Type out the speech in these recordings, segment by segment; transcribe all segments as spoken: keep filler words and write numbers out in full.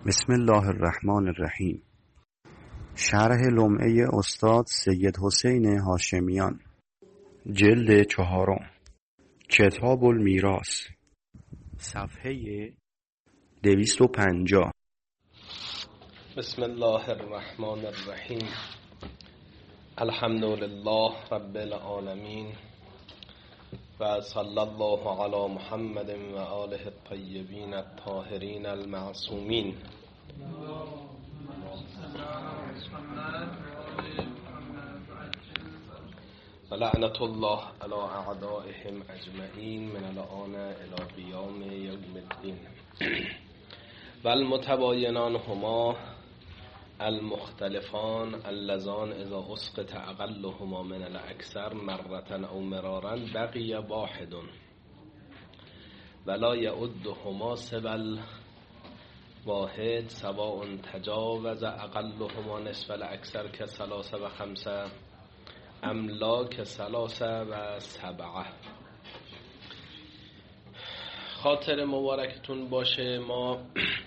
بسم الله الرحمن الرحیم. شرح لمعه استاد سید حسین هاشمیان، جلد چهارم، کتاب المیراث، صفحه دویست و پنجاه. بسم الله الرحمن الرحیم. الحمد لله رب العالمین و صلی الله علی محمد و آله الطیبین الطاهرین المعصومین. و لعنت الله علی اعدائهم اجمعین من الآن الی قیام یوم الدین. و المتباینان هما المختلفان اللذان اذا اسقط اقلهما من الاکثر مرة او مرارا بقی واحد ولا یعدهما سوى واحد سواء تجاوز اقلهما نصف الاکثر که ثلاثه و خمسه املاک ثلاثه و سبعه. خاطر مبارکتون باشه، ما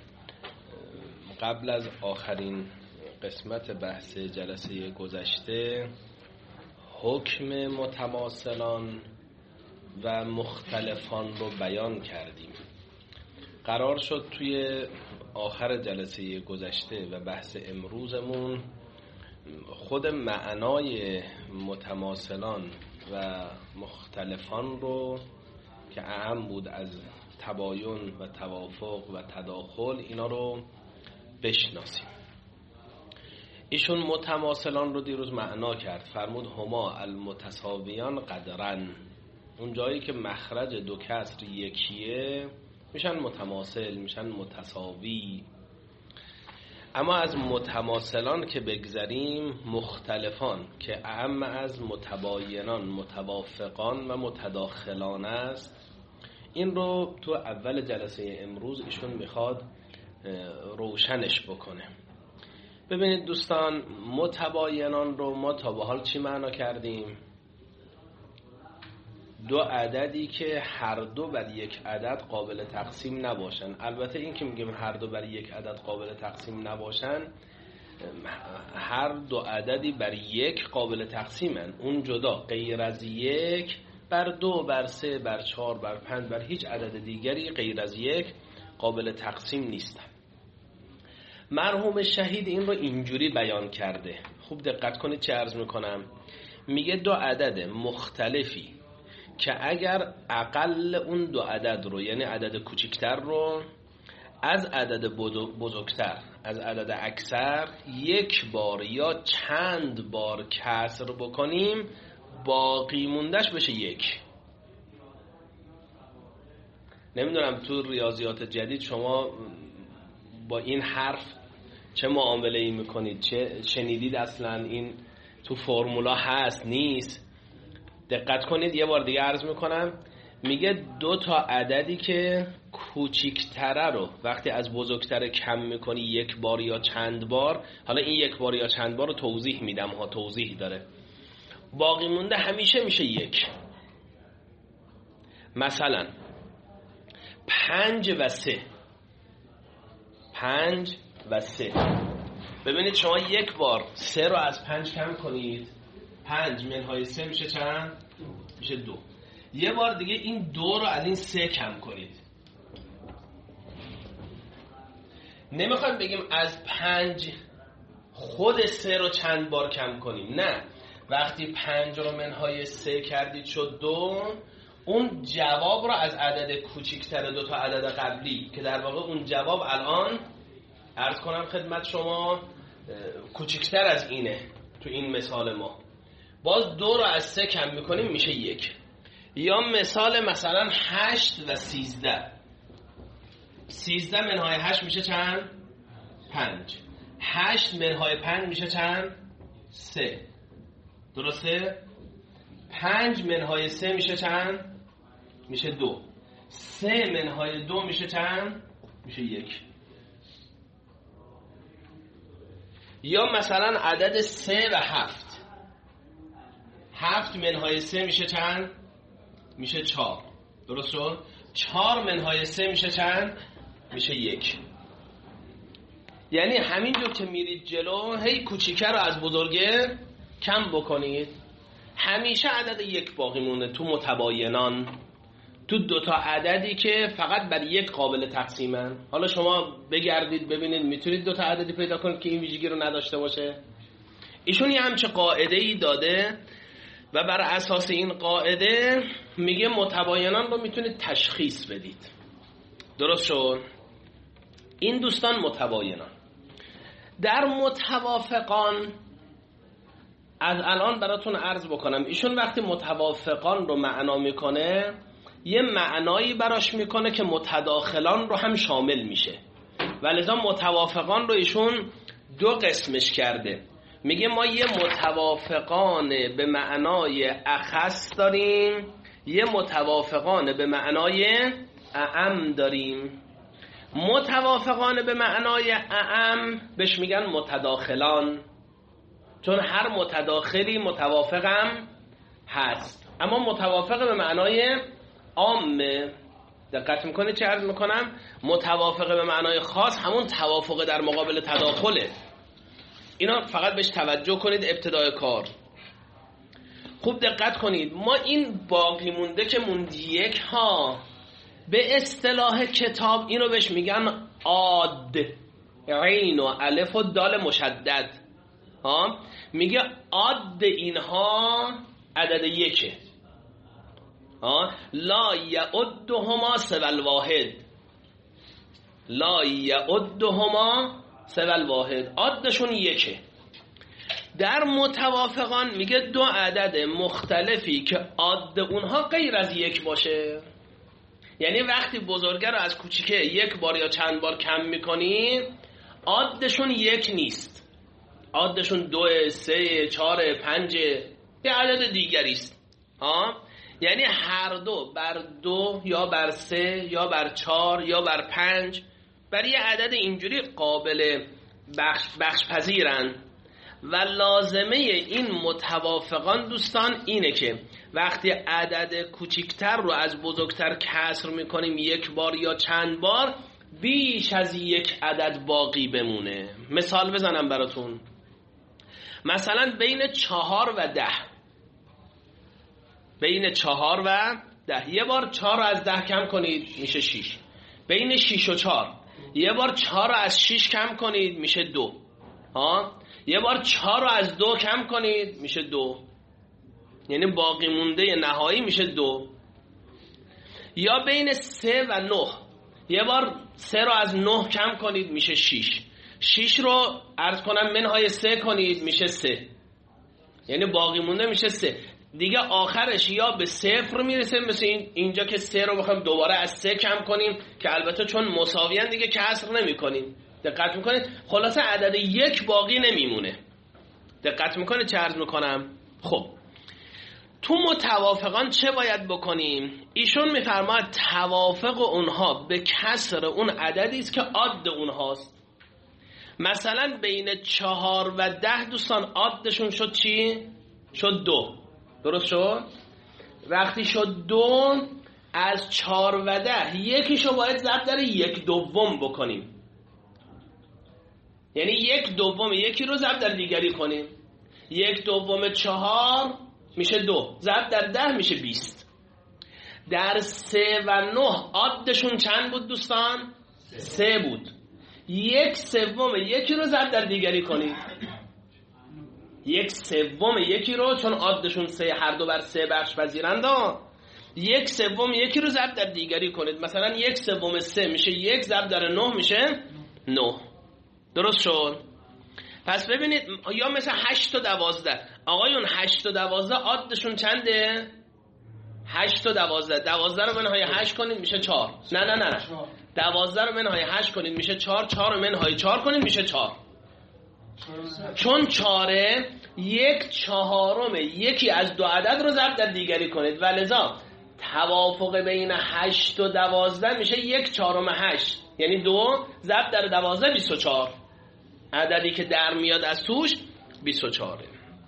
قبل از آخرین قسمت بحث جلسه گذشته حکم متماثلان و مختلفان رو بیان کردیم. قرار شد توی آخر جلسه گذشته و بحث امروزمون خود معنای متماثلان و مختلفان رو که اعم بود از تباین و توافق و تداخل، اینا رو بشناسیم. ایشون متماثلان رو دیروز معنا کرد، فرمود هما المتساویان قدرن. اون جایی که مخرج دو کسر یکیه میشن متماثل، میشن متساوی. اما از متماثلان که بگذریم، مختلفان که اعم از متباینان، متوافقان و متداخلان است، این رو تو اول جلسه امروز ایشون میخواد روشنش بکنه. ببینید دوستان، متباینان رو ما تا به حال چی معنا کردیم؟ دو عددی که هر دو بر یک عدد قابل تقسیم نباشن. البته این که میگیم هر دو بر یک عدد قابل تقسیم نباشن، هر دو عددی بر یک قابل تقسیمن، اون جدا، غیر از یک بر دو، بر سه، بر چهار، بر پنج، بر هیچ عدد دیگری غیر از یک قابل تقسیم نیستن. مرحوم شهید این رو اینجوری بیان کرده، خوب دقت کنید چه عرض میکنم. میگه دو عدد مختلفی که اگر اقل اون دو عدد رو، یعنی عدد کوچکتر رو از عدد بزرگتر، از عدد اکثر یک بار یا چند بار کسر بکنیم، باقی موندش بشه یک. نمیدونم تو ریاضیات جدید شما با این حرف چه معامله ای میکنید، چه شنیدید، اصلا این تو فرمولا هست نیست. دقت کنید، یه بار دیگه عرض میکنم. میگه دو تا عددی که کوچیکتره رو وقتی از بزرگتر کم میکنی یک بار یا چند بار، حالا این یک بار یا چند بار رو توضیح میدم ها، توضیح داره، باقی مونده همیشه میشه یک. مثلا پنج و سه، پنج و سه. ببینید شما یک بار سه رو از پنج کم کنید، پنج منهای سه میشه چند؟ میشه دو. یه بار دیگه این دو رو از این سه کم کنید. نمیخوایم بگیم از پنج خود سه رو چند بار کم کنیم، نه. وقتی پنج رو منهای سه کردید شد دو، اون جواب رو از عدد کوچکتر دو تا عدد قبلی که در واقع اون جواب الان عرض کنم خدمت شما کوچکتر از اینه، تو این مثال ما باز دو رو از سه کم میکنیم میشه یک. یا مثال مثلا هشت و سیزده. سیزده منهای هشت میشه چند؟ پنج. هشت منهای پنج میشه چند؟ سه. درسته؟ پنج منهای سه میشه چند؟ میشه دو. سه منهای دو میشه چند؟ میشه یک. یا مثلا عدد سه و هفت. هفت منهای سه میشه چند؟ میشه چهار. درست شد؟ چهار منهای سه میشه چند؟ میشه یک. یعنی همینجور که میرید جلو هی کوچیکه رو از بزرگه کم بکنید. همیشه عدد یک باقی مونه تو متباینان، تو دوتا عددی که فقط بر یک قابل تقسیمن. حالا شما بگردید ببینید میتونید دوتا عددی پیدا کنید که این ویژگی رو نداشته باشه. ایشون یه همچه قاعده ای داده و بر اساس این قاعده میگه متباینان رو میتونید تشخیص بدید. درست شد؟ این دوستان متباینان. در متوافقان از الان براتون عرض بکنم، ایشون وقتی متوافقان رو معنا میکنه یه معنایی براش میکنه که متداخلان رو هم شامل میشه و لذا متوافقان رو ایشون دو قسمش کرده. میگه ما یه متوافقان به معنای اخص داریم، یه متوافقان به معنای اعم داریم. متوافقان به معنای اعم بهش میگن متداخلان، چون هر متداخلی متوافقم هست. اما متوافق به معنای عامه، دقت میکنه چه عرض میکنم؟ متوافق به معنای خاص همون توافق در مقابل تداخله. اینا فقط بهش توجه کنید ابتدای کار. خوب دقت کنید، ما این باقی مونده که موند یک ها به اصطلاح کتاب اینو بهش میگن عاد، عین و الف و دال مشدد. ها میگه عاد اینها عدد یکه. ها لا یعدهما سوى الواحد، لا یعدهما سوى الواحد، عادشون یکه. در متوافقان میگه دو عدد مختلفی که عاد اونها غیر از یک باشه. یعنی وقتی بزرگه رو از کوچیکه یک بار یا چند بار کم میکنی عادشون یک نیست، عادشون دو، سه، چهار، پنج، یه عدد دیگری است. ها یعنی هر دو بر دو یا بر سه یا بر چهار یا بر پنج بر یه عدد اینجوری قابل بخش, بخش پذیرن. و لازمه این متوافقان دوستان اینه که وقتی عدد کوچکتر رو از بزرگتر کسر میکنیم یک بار یا چند بار، بیش از یک عدد باقی بمونه. مثال بزنم براتون، مثلا بین چهار و ده، بین چهار و ده یه بار چهار رو از ده کم کنید میشه شیش. بین شیش و چهار یه بار چهار رو از شیش کم کنید میشه دو. ها یه بار چهار رو از دو کم کنید میشه دو، یعنی باقی مونده نهایی میشه دو. یا بین سه و نه یه بار سه رو از نه کم کنید میشه شیش. شیش رو عرض کنم منهای سه کنید میشه سه، یعنی باقی مونده میشه سه. دیگه آخرش یا به صفر میرسه، مثل این اینجا که سه رو بخوایم دوباره از سه کم کنیم که البته چون مساویان دیگه کسر نمی کنیم. دقت میکنید؟ خلاصه عدد یک باقی نمیمونه. دقت میکنید چه عرض میکنم؟ خب تو متوافقان چه باید بکنیم؟ ایشون میفرماید توافق اونها به کسر اون عددی است که عاد اونهاست. مثلا بین چهار و ده دوستان عادشون شد چی؟ شد دو. درست شد؟ وقتی شد دو، از چهار و ده یکیشو باید ضرب در یک دوم بکنیم، یعنی یک دوم یکی رو ضرب در دیگری کنیم. یک دوم چهار میشه دو، ضرب در ده میشه بیست. در سه و نه عادشون چند بود دوستان؟ سه بود. یک سوم یکی رو ضرب در دیگری کنیم، یک سوم یکی رو، چون عادشون سه هر دو بر سه بخش پذیرند، یک سوم یکی رو ضرب در دیگری کنید. مثلا یک سوم سه میشه یک، ضرب در نه میشه نه. درست شد؟ پس ببینید، یا مثلا هشت و دوازده، آقایون هشت و دوازده عادشون چنده؟ هشت و دوازده، دوازده رو منهای هشت کنید میشه چهار. نه نه نه نه دوازده رو منهای هشت کنید میشه چهار، چهار رو منهای چهار کنید میشه چهار. چون چهاره یک چهارم یکی از دو عدد رو ضرب در دیگری کنید و لذا توافق بین هشت و دوازده میشه یک چهارم هشت، یعنی دو ضرب در دوازده بیست و چهار. عددی که در میاد از توش بیست و چهاره.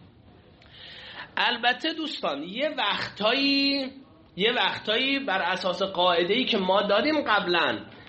البته دوستان یه وقتایی یه وقتایی بر اساس قاعده‌ای که ما دادیم قبلا،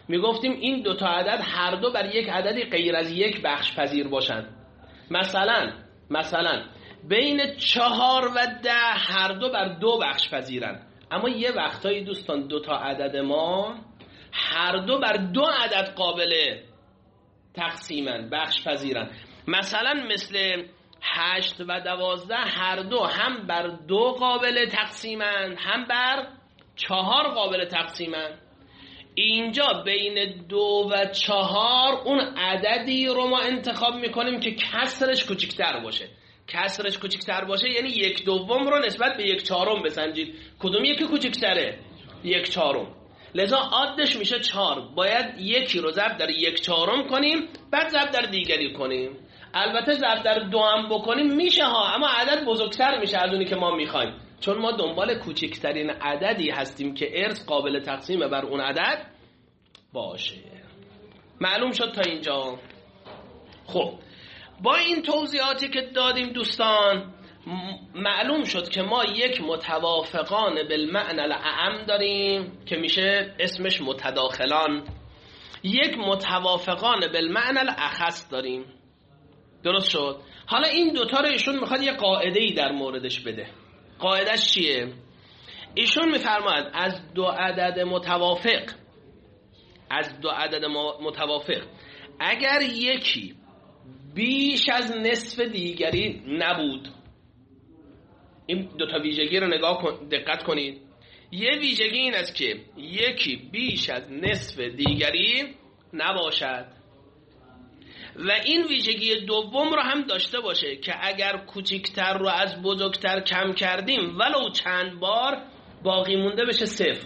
میگفتیم این دو تا عدد هر دو بر یک عددی غیر از یک بخش پذیر باشن. مثلا مثلا بین چهار و ده هر دو بر دو بخش پذیرن، اما یه وقتایی دوستان دو تا عدد ما هر دو بر دو عدد قابل تقسیمن، بخش پذیرن. مثلا مثل هشت و دوازده هر دو هم بر دو قابل تقسیمن، هم بر چهار قابل تقسیمن. اینجا بین دو و چهار اون عددی رو ما انتخاب میکنیم که کسرش کوچکتر باشه. کسرش کوچکتر باشه یعنی یک دوم رو نسبت به یک چهارم بسنجید، کدوم یکی کوچکتره؟ یک چهارم. لذا عادش میشه چهار، باید یکی رو ضرب در یک چهارم کنیم، بعد ضرب در دیگری کنیم. البته ضرب در دو هم بکنیم میشه ها، اما عدد بزرگتر میشه از اونی که ما میخوایم، چون ما دنبال کوچکترین عددی هستیم که ارث قابل تقسیم بر اون عدد باشه. معلوم شد تا اینجا؟ خب با این توضیحاتی که دادیم دوستان معلوم شد که ما یک متوافقان بالمعنى الاعم داریم که میشه اسمش متداخلان، یک متوافقان بالمعنى الاخص داریم. درست شد؟ حالا این دوتا رو ایشون میخواد یه قاعده‌ای در موردش بده. قاعدهش چیه؟ ایشون میفرماید از دو عدد متوافق از دو عدد متوافق اگر یکی بیش از نصف دیگری نبود، این دوتا ویژگی رو نگاه کن، دقت کنید. یه ویژگی این است که یکی بیش از نصف دیگری نباشد و این ویژگی دوم رو هم داشته باشه که اگر کوچکتر رو از بزرگتر کم کردیم ولو چند بار باقی مونده بشه صفر.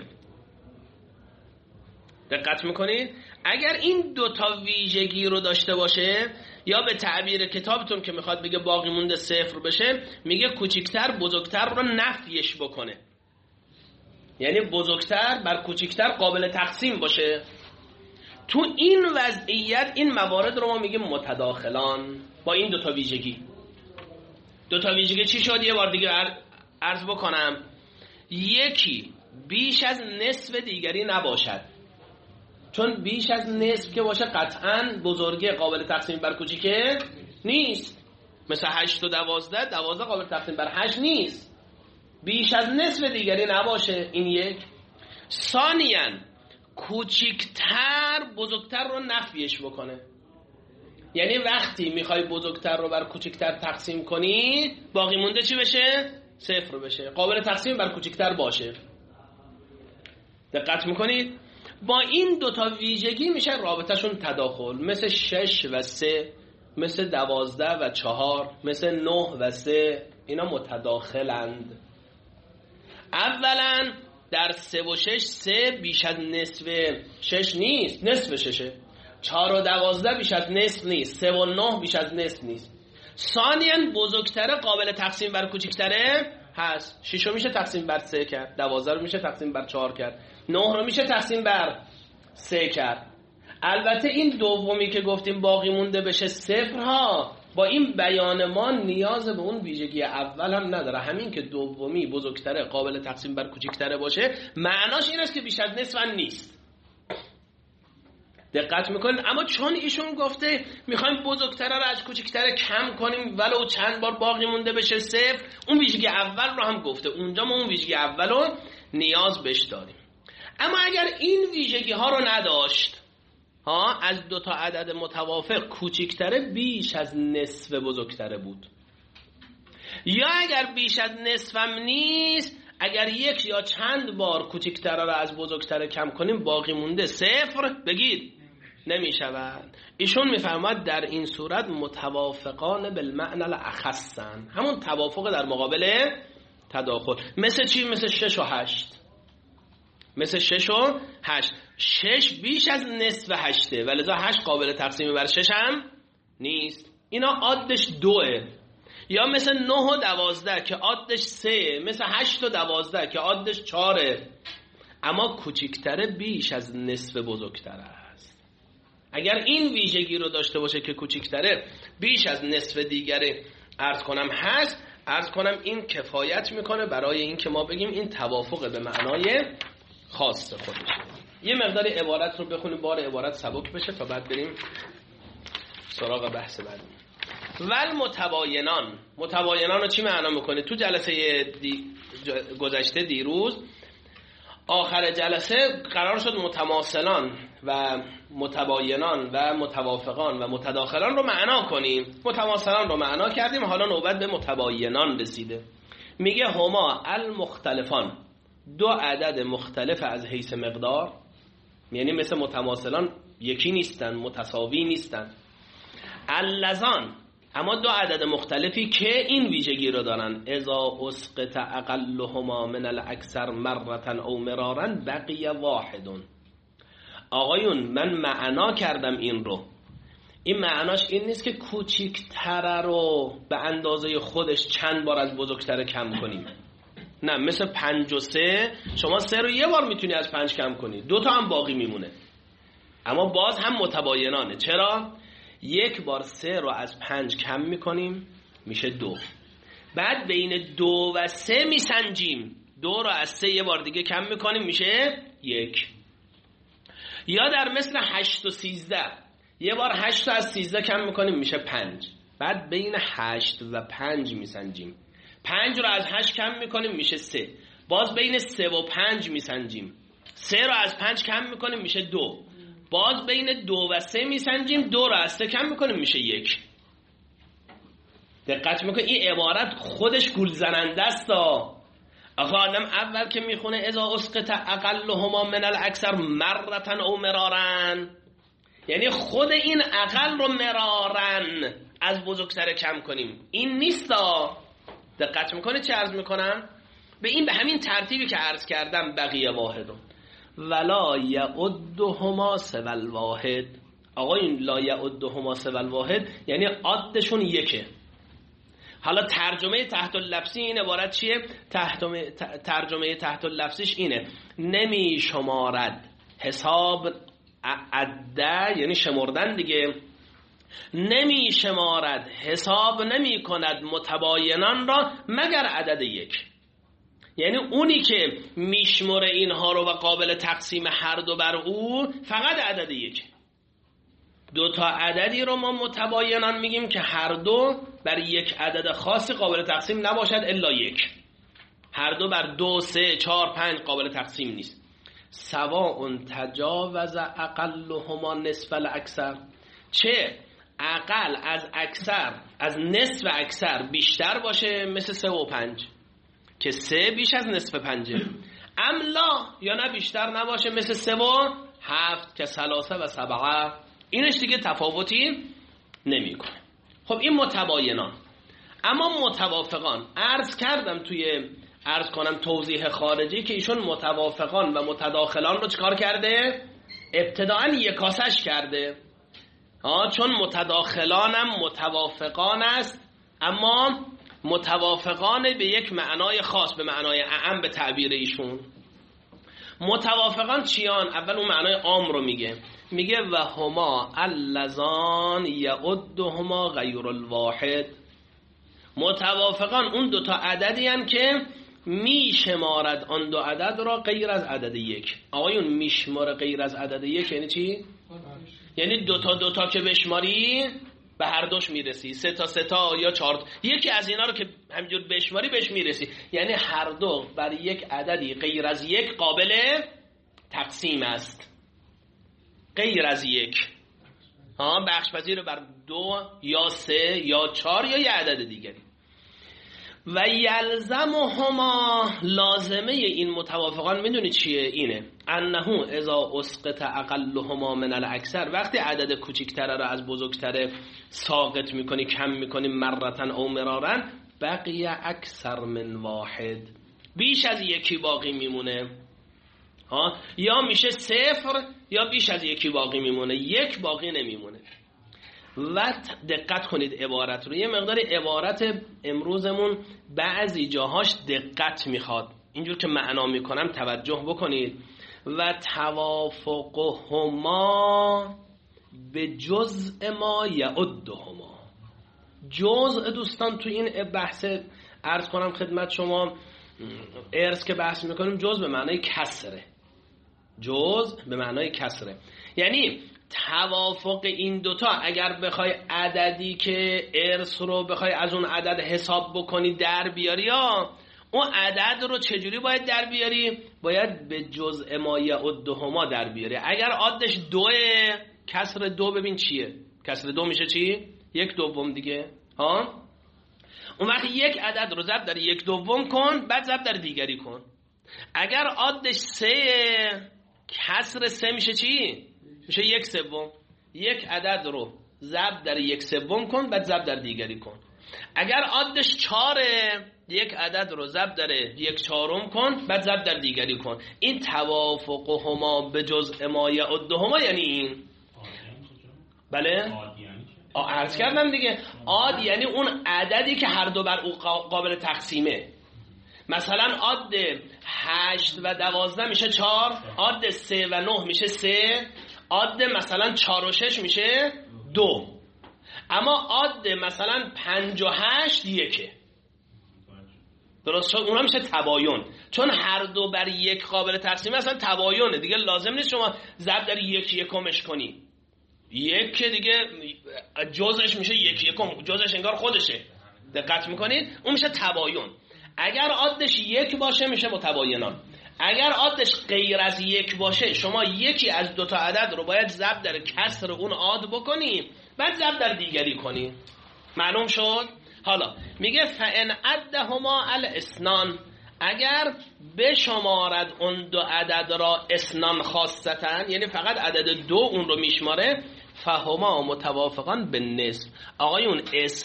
دقت میکنید؟ اگر این دوتا ویژگی رو داشته باشه، یا به تعبیر کتابتون که میخواد بگه باقی مونده صفر بشه، میگه کوچکتر بزرگتر رو نفیش بکنه، یعنی بزرگتر بر کوچکتر قابل تقسیم باشه. تو این وضعیت این موارد رو ما میگیم متداخلان با این دوتا ویژگی. دوتا ویژگی چی شد؟ یه بار دیگه عرض بکنم. یکی بیش از نصف دیگری نباشد، چون بیش از نصف که باشه قطعاً بزرگی قابل تقسیم بر کوچیکه نیست. مثل هشت و دوازده، دوازده قابل تقسیم بر هشت نیست. بیش از نصف دیگری نباشه، این یک. ثانیاً کوچکتر بزرگتر رو نفیش بکنه، یعنی وقتی میخوای بزرگتر رو بر کوچکتر تقسیم کنی باقی مونده چی بشه؟ صفر بشه، قابل تقسیم بر کوچکتر باشه. دقت میکنید؟ با این دوتا ویژگی میشه رابطهشون تداخل، مثل شش و سه، مثل دوازده و چهار، مثل نه و سه، اینا متداخلند. اولا در سه و شش، سه بیش از نصف شش نیست، نصف ششه. چهار و دوازده بیش از نصف نیست، سه و نه بیش از نصف نیست. ثانیاً بزرگتره قابل تقسیم بر کوچکتره هست. شش رو میشه تقسیم بر سه کرد، دوازده رو میشه تقسیم بر چهار کرد، نه رو میشه تقسیم بر سه کرد. البته این دومی که گفتیم باقی مونده بشه صفر ها، با این بیان ما نیاز به اون ویژگی اول هم نداره. همین که دومی بزرگتره قابل تقسیم بر کوچکتره باشه معناش این است که بیش از نصف نیست. دقت میکنید؟ اما چون ایشون گفته میخوایم بزرگتره رو از کوچکتره کم کنیم ولو چند بار باقی مونده بشه صفر، اون ویژگی اول رو هم گفته، اونجا ما اون ویژگی اول رو نیاز بهش داریم. اما اگر این ویژگی ها رو نداشت، ها، از دو تا عدد متوافق کوچکتره بیش از نصف بزرگتره بود، یا اگر بیش از نصفم نیست، اگر یک یا چند بار کوچکتره رو از بزرگتره کم کنیم باقی مونده صفر، بگید نمی شود. ایشون میفرماد در این صورت متوافقان بالمعنى الاخصن، همون توافق در مقابل تداخل. مثل چی؟ مثل شش و هشت. مثل شش و هشت. شش بیش از نصف هشته و لذا هشت قابل تقسیم بر شش هم نیست، اینا عادش دوه. یا مثل نه و دوازده که عادش سه، مثل هشت و دوازده که عادش چاره، اما کوچکتره بیش از نصف بزرگتره است. اگر این ویژگی رو داشته باشه که کوچکتره بیش از نصف دیگره عرض کنم هست، عرض کنم این کفایت میکنه برای این که ما بگیم این توافق به معنای خاص خودشه. یه مقدار عبارت رو بخونیم، بار عبارت سبک بشه تا بعد بریم سراغ بحث بعدی. ول متباینان، متباینان رو چی معنا میکنه؟ تو جلسه دی... گذشته دیروز آخر جلسه قرار شد متماثلان و متباینان و متوافقان و متداخلان رو معنا کنیم. متماثلان رو معنا کردیم، حالا نوبت به متباینان رسیده. میگه هما المختلفان، دو عدد مختلف از حیث مقدار، یعنی مثل متماثلان یکی نیستن، متساوی نیستن. اللذان، اما دو عدد مختلفی که این ویژگی رو دارن، اذا اسقط اقلهما من الاکثر مرة او مرارا بقی واحدون. آقایون من معنا کردم این رو، این معناش این نیست که کوچیک‌تر رو به اندازه خودش چند بار از بزرگتر کم کنیم. نه، مثل پنج و سه شما سه رو یه بار میتونی از پنج کم کنی، دو تا هم باقی میمونه. اما باز هم متباینانه. چرا؟ یک بار سه رو از پنج کم میکنیم میشه دو، بعد بین دو و سه میسنجیم، دو رو از سه یه بار دیگه کم میکنیم میشه یک. یا در مثل هشت و سیزده، یه بار هشت رو از سیزده کم میکنیم میشه پنج، بعد بین هشت و پنج میسنجیم، پنج رو از هشت کم میکنیم میشه سه، باز بین سه و پنج میسنجیم، سه رو از پنج کم میکنیم میشه دو، باز بین دو و سه میسنجیم، دو رو از سه کم میکنیم میشه یک. دقت میکنی این عبارت خودش گول زننده است. آخه آدم اول که میخونه اذا اسقط اقلهما من الاکثر مرة او مرارا، یعنی خود این اقل رو مرارن از بزرگتر کم کنیم، این نیست. دقت میکنه چه عرض میکنم؟ به این به همین ترتیبی که عرض کردم بقیه واحدون ولا یعدهما سوى الواحد. آقا این لا یعدهما سوى الواحد یعنی عدشون یکه. حالا ترجمه تحت اللفظی این عبارت چیه؟ ترجمه ترجمه تحت اللفظیش اینه: نمی شمارد حساب عده، یعنی شمردن دیگه، نمی شمارد حساب نمی کند متباینان را مگر عدد یک. یعنی اونی که میشمره اینها رو و قابل تقسیم هر دو بر او فقط عدد یک. دو تا عددی رو ما متباینان میگیم که هر دو بر یک عدد خاصی قابل تقسیم نباشد الا یک. هر دو بر دو، سه، چهار، پنج قابل تقسیم نیست. سواء تجاوز اقلهما نصف الاکثر، چه اقل از اکثر، از نصف اکثر بیشتر باشه مثل سه و پنج که سه بیش از نصف پنجه، املا یا نه بیشتر نباشه مثل سه و هفت که ثلاثه و سبعه، اینش دیگه تفاوتی نمی کنه. خب این متباینان. اما متوافقان عرض کردم توی عرض کنم توضیح خارجی که ایشون متوافقان و متداخلان رو چکار کرده؟ ابتداعا یکاسش کرده. آه چون متداخلانم متوافقان است، اما متوافقان به یک معنای خاص، به معنای اعم به تعبیر ایشون. متوافقان چیان؟ اول اون معنای عام رو میگه، میگه و هما اللذان یعدهما غیر الواحد. متوافقان اون دو تا عددی هستند که میشمارد آن دو عدد را غیر از عدد یک. آقایون میشماره غیر از عدد یک یعنی چی؟ یعنی دو تا دو تا که بشماری به هر دوش میرسی، سه تا سه تا یا چهار، یکی از اینا رو که همینجور بشماری بهش میرسی، یعنی هر دو بر یک عددی غیر از یک قابل تقسیم است. غیر از یک ها بخش پذیر بر دو یا سه یا چهار یا یه عدد دیگری. و یلزمهما، لازمه این متوافقان میدونی چیه؟ اینه انه اذا اسقط اقلهما من الاکثر، وقتی عدد کوچکتره رو از بزرگتره ساقط میکنی، کم میکنی، مرتن او مرارن، بقیه اکثر من واحد، بیش از یکی باقی میمونه. ها یا میشه صفر یا بیش از یکی باقی میمونه، یک باقی نمیمونه. و دقت کنید عبارت رو، یه مقدار عبارت امروزمون بعضی جاهاش دقت میخواد، اینجور که معنا میکنم توجه بکنید. و توافقهما به جزء ما یعدهما. جزء دوستان تو این بحث عرض کنم خدمت شما، ارث که بحث میکنیم جزء به معنای کسره. جزء به معنای کسره. یعنی توافق این دوتا اگر بخوای عددی که ارث رو بخوای از اون عدد حساب بکنی در بیاری، یا اون عدد رو چجوری باید در بیاری؟ باید به جزء ما یعدهما در بیاری. اگر عادش دوه، کسر دو ببین چیه؟ کسر دو میشه چی؟ یک دوم دیگه. ها؟ اون وقت یک عدد رو ضرب در یک دوم کن، بعد ضرب در دیگری کن. اگر عادش سه، کسر سه میشه چی؟ میشه یک سوم. یک عدد رو ضرب در یک سوم کن، بعد ضرب در دیگری کن. اگر عادش چاره، یک عدد رو ضرب در یک چهارم کن، بعد ضرب در دیگری کن. این توافقهما به جزء ما یعدهما یعنی این. بله؟ عرض کردم دیگه، عاد یعنی اون عددی که هر دو بر او قابل تقسیمه. مثلا عاد هشت و دوازده میشه چار، عاد سه و نه میشه سه، عاد مثلا چار و شش میشه دو. اما عاد مثلا پنج و هشت یکه. درست شد؟ اونها میشه تباین، چون هر دو بر یک قابل تقسیمه. اصلا تباینه دیگه، لازم نیست شما ضرب در یک یکمش کنی. یک که دیگه جزش میشه یک یکم، جزش انگار خودشه. دقت میکنید؟ اون میشه تباین. اگر عادش یک باشه میشه متباینان. اگر عادش غیر از یک باشه، شما یکی از دو تا عدد رو باید ضرب در کسر اون عاد بکنی، بعد ضرب در دیگری کنی. معلوم شد؟ حالا میگه فان عدهما الاسنان، اگر بشمارد اون دو عدد را اسنان خاصتن، یعنی فقط عدد دو اون رو میشماره، فهما متوافقان به نصف. آقایون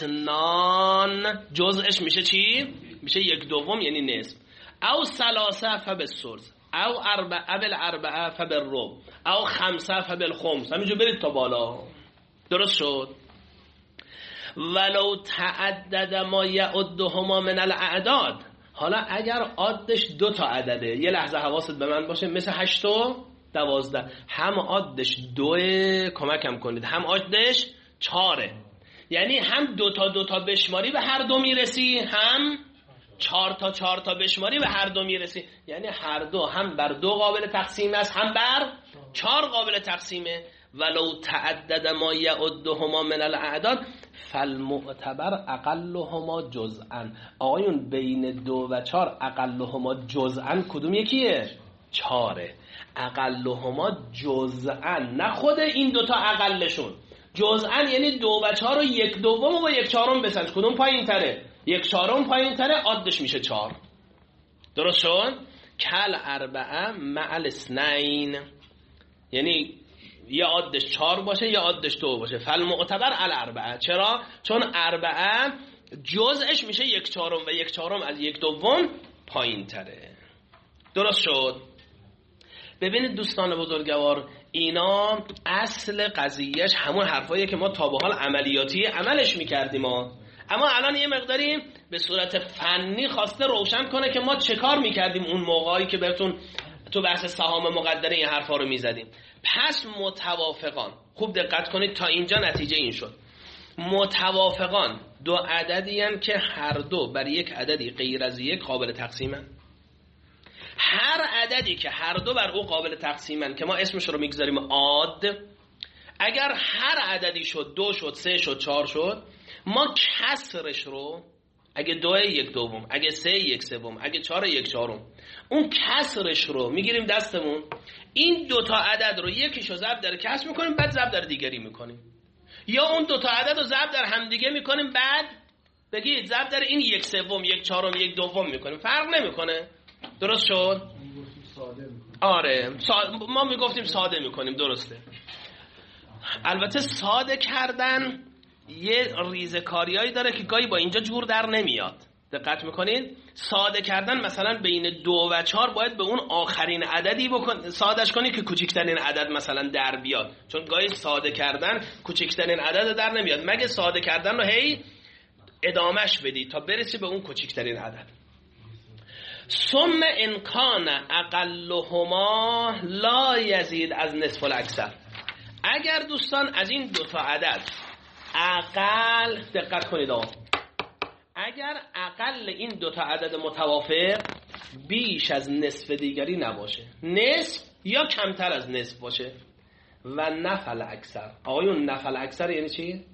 اسنان جزءش میشه چی؟ میشه یک دوم یعنی نصف. او ثلاثه فبالثلث، او اربعه بالاربعه فبالربع، او خمسه فبالخمس. همینجور برید تا بالا. درست شد؟ ولو تعدد ما یعدهما من الاعداد. حالا اگر عادش دو تا عدده، یه لحظه حواست به من باشه، مثل هشت و دوازده، هم عادش دوه، کمکم کنید، هم عادش چاره. یعنی هم دو تا دو تا بشماری به هر دو میرسی، هم چهار تا چهار تا بشماری به هر دو میرسی. یعنی هر دو هم بر دو قابل تقسیم است، هم بر چهار قابل تقسیمه. ولو تعدد ما یعدهما من الاعداد فالمعتبر اقلهما جزءا. آقایون بین دو و چهار اقلهما جزءا کدوم یکیه؟ چهاره. اقلهما جزءا، نه خود این دوتا اقلشون. جزءا یعنی دو و چهار رو یک دوم و با یک چهارم بسنج. کدوم پایین تره؟ یک چهارم پایین تره، عادش میشه چهار. درست شد؟ کل اربعه مع الاثنین، یعنی یا عادش چهار باشه یا عادش دو باشه. فالمعتبر الاربعه. چرا؟ چون اربعه جزءش میشه یک چهارم و یک چهارم از یک دوم پایین تره. درست شد؟ ببینید دوستان بزرگوار، اینا اصل قضیهش همون حرفاییه که ما تا به حال عملیاتی عملش میکردیم ما. اما الان یه مقداری به صورت فنی خواسته روشن کنه که ما چه کار میکردیم اون موقعی که بهتون تو بحث سهام مقدره این حرفا رو میزدیم. پس متوافقان، خوب دقت کنید، تا اینجا نتیجه این شد. متوافقان دو عددی هستند که هر دو بر یک عددی غیر از یک قابل تقسیمن. هر عددی که هر دو بر او قابل تقسیمن که ما اسمش رو میگذاریم عاد، اگر هر عددی شد، دو شد، سه شد، چهار شد، ما کسرش رو، اگه دو یک دوم، اگه سه یک سوم، اگه چهار یک چهارم، اون کسرش رو میگیریم دستمون، این دوتا عدد رو یکیشو ضرب در کسر میکنیم، بعد ضرب در دیگری میکنیم، یا اون دوتا عدد رو ضرب در همدیگه میکنیم، بعد بگید ضرب در این یک سوم، یک چهارم، یک دوم میکنیم. فرق نمیکنه. درست شد؟ آره سا... ما میگفتیم ساده میکنیم. درسته. البته ساده کردن یه ریزکاریایی داره که گاهی با اینجا جور در نمیاد. دقت میکنید؟ ساده کردن مثلا بین دو و چهار باید به اون آخرین عددی بکن سادهش کنی که کوچکترین عدد مثلا در بیاد، چون گاهی ساده کردن کوچکترین عدد در نمیاد، مگه ساده کردن رو هی ادامش بدی تا برسی به اون کوچکترین عدد. ثم ان کان اقلهما لا یزید از نصف الاکثر. اگر دوستان از این دو تا عدد اقل، دقت کنید آقا، اگر اقل این دو تا عدد متوافق بیش از نصف دیگری نباشه، نصف یا کمتر از نصف باشه. و نفل اکثر. آقایون نفل اکثر یعنی چی؟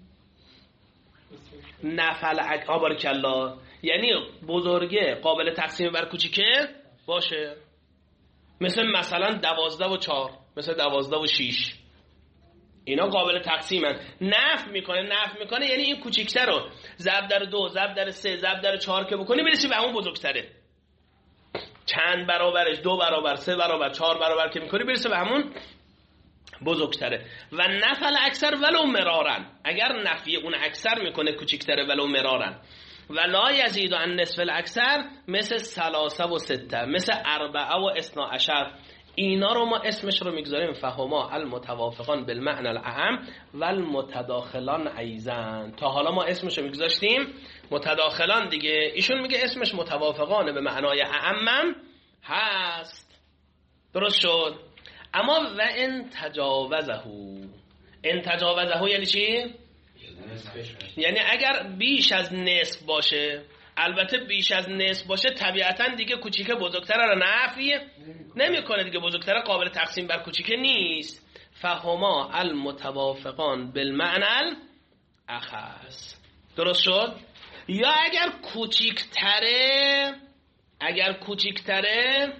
نفل اکثر آبارکالله یعنی بزرگه قابل تقسیم بر کوچیکه باشه. مثل مثلا دوازده و چار، مثل دوازده و شیش، اینا قابل تقسیمن. نفع میکنه نفع میکنه یعنی این کوچیکتر رو ضرب در دو، ضرب در سه، ضرب در چهار که بکنی برسی به همون بزرگتره. چند برابرش، دو برابر، سه برابر، چهار برابر که میکنی برسی به همون بزرگتره. و نفل اکثر ولو مرارن، اگر نفی اون اکثر میکنه کوچیکتره ولو مرارن. و لا یزید عن نصف الاکثر مثل ثلاثه و سته، مثل اربعه و اثنا عشر. اینا رو ما اسمش رو میگذاریم فهما المتوافقان بالمعنى الاعم و المتداخلان ایزن. تا حالا ما اسمش رو میگذاشتیم متداخلان دیگه، ایشون میگه اسمش متوافقانه به معنای اعمم هست. درست شد؟ اما و ان تجاوزه، ان تجاوزه یعنی چی؟ یعنی اگر بیش از نصف باشه، البته بیش از نصف باشه طبیعتا دیگه کوچیکه بزرگتره رو نفی نمیکنه دیگه، بزرگتره قابل تقسیم بر کوچیکه نیست. فهما المتوافقان بالمعنى الاخص. درست شد؟ یا اگر کوچیکتره، اگر کوچیکتره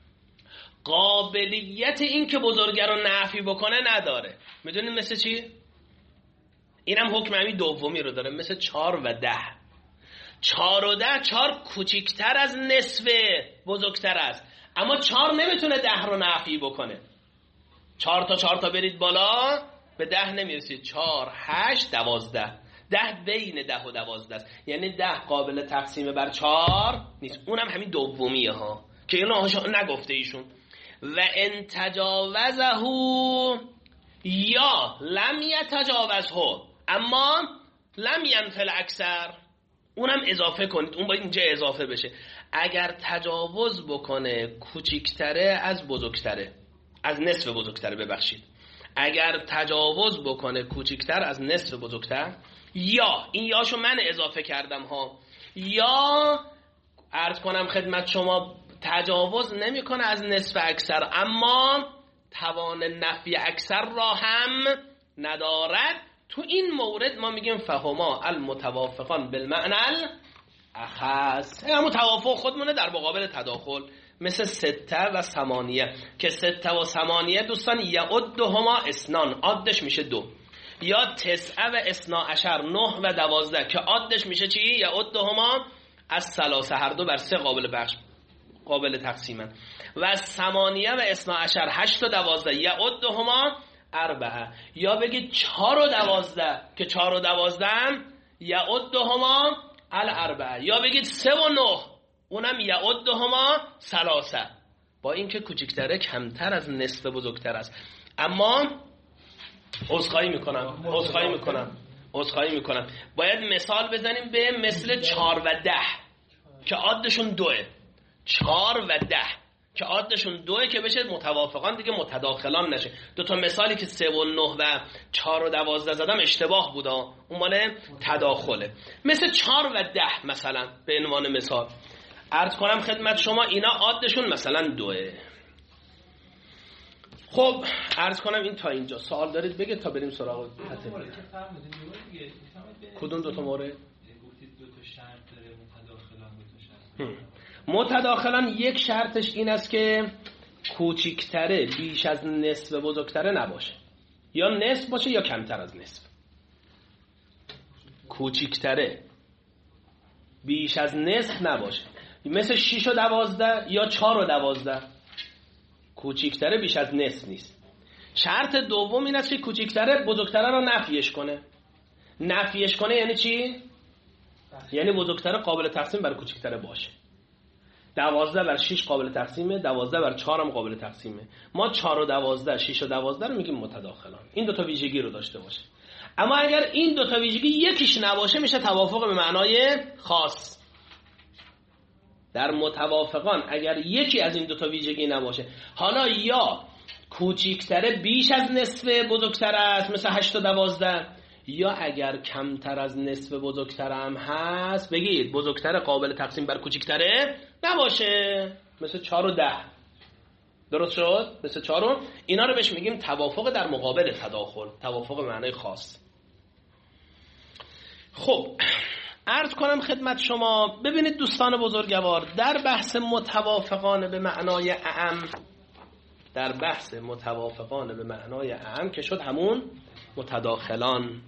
قابلیت این که بزرگه رو نفی بکنه نداره. میدونید مثل چی؟ اینم حکم همین دومی رو داره، مثل چهار و ده. چهار و ده، چهار کوچیکتر از نصف بزرگتر است، اما چهار نمیتونه ده رو نفی بکنه. چهار تا چهار تا برید بالا به ده نمیرسید. چهار، هشت، دوازده. ده بین ده و دوازده است، یعنی ده قابل تقسیم بر چهار نیست. اونم همین دومیه ها که اینو نگفته ایشون. و ان تجاوزه یا لم یتجاوزه اما لم ینفل اکثر، اونم اضافه کنید، اون باید اینجا اضافه بشه. اگر تجاوز بکنه کوچیکتره از بزرگتره، از نصف بزرگتره ببخشید، اگر تجاوز بکنه کوچیکتر از نصف بزرگتر، یا این یاشو من اضافه کردم ها، یا عرض کنم خدمت شما تجاوز نمیکنه از نصف اکثر اما توان نفی اکثر را هم ندارد. تو این مورد ما میگیم فهما المتوافقان بالمعنى الاخص. همون توافق خودمونه در مقابل تداخل، مثل سته و ثمانیه که سته و ثمانیه دوستان یعدهما اسنان، عدش میشه دو. یا تسعه و اثنا عشر، نه و دوازده که عدش میشه چی؟ یعدهما از ثلاثه، هر دو بر سه قابل بخش قابل تقسیمن. و ثمانیه و اثنا عشر، هشت و دوازده یعدهما اربعه. یا بگید چهار و دوازده که چهار و دوازده هم یعدهما الاربعه. یا بگید سه و نه اونم یعدهما ثلاثه، با اینکه کوچکتره کمتر از نصف بزرگتر است. اما عذرخواهی میکنم عذرخواهی میکنم عذرخواهی میکنم باید مثال بزنیم به مثل چهار و ده که عدشون دوه، چهار و ده که عدشون دوه که بشه متوافقان دیگه متداخلان نشه. دو تا مثالی که سه و نه و چهار و دوازده زدم اشتباه بوده، اون مال تداخله. مثل چهار و ده مثلا به عنوان مثال عرض کنم خدمت شما، اینا عدشون مثلا دوه. خب عرض کنم این تا اینجا. سوال دارید بگید تا بریم سراغ تطبیق. کدوم دو تا مورد؟ گفتید دو تا شرط داره، متداخلان دو تا شرط. متداخلان یک شرطش این است که کوچیکتره بیش از نصف بزرگتره نباشه، یا نصف باشه یا کمتر از نصف. کوچیکتره بیش از نصف نباشه، مثل شش و دوازده یا چهار و دوازده. کوچیکتره بیش از نصف نیست. شرط دوم این است که کوچیکتره بزرگتره رو نفیش کنه. نفیش کنه یعنی چی؟ یعنی بزرگتره قابل تقسیم بر کوچیکتره باشه. دوازده بر شش قابل تقسیمه، دوازده بر چهار هم قابل تقسیمه. ما چهار و دوازده، شش و دوازده رو میگیم متداخلان. این دوتا ویژگی رو داشته باشه. اما اگر این دوتا ویژگی یکیش نباشه میشه توافق به معنای خاص. در متوافقان اگر یکی از این دوتا ویژگی نباشه، حالا یا کوچیکتره بیش از نصف بزرگتر است مثل هشت و دوازده، یا اگر کمتر از نصف بزرگتر هم هست بگید بزرگتر قابل تقسیم بر کوچیکتره نباشه مثل چهار و ده. درست شد؟ مثل چهارم. اینا رو بهش میگیم توافق در مقابل تداخل، توافق معنای خاص. خب عرض کنم خدمت شما، ببینید دوستان بزرگوار، در بحث متوافقان به معنای اعم، در بحث متوافقان به معنای اعم که شد همون متداخلان،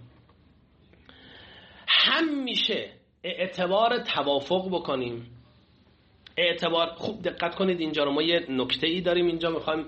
هم میشه اعتبار توافق بکنیم. اعتبار، خوب دقت کنید اینجا رو، ما یه نکته ای داریم اینجا میخوایم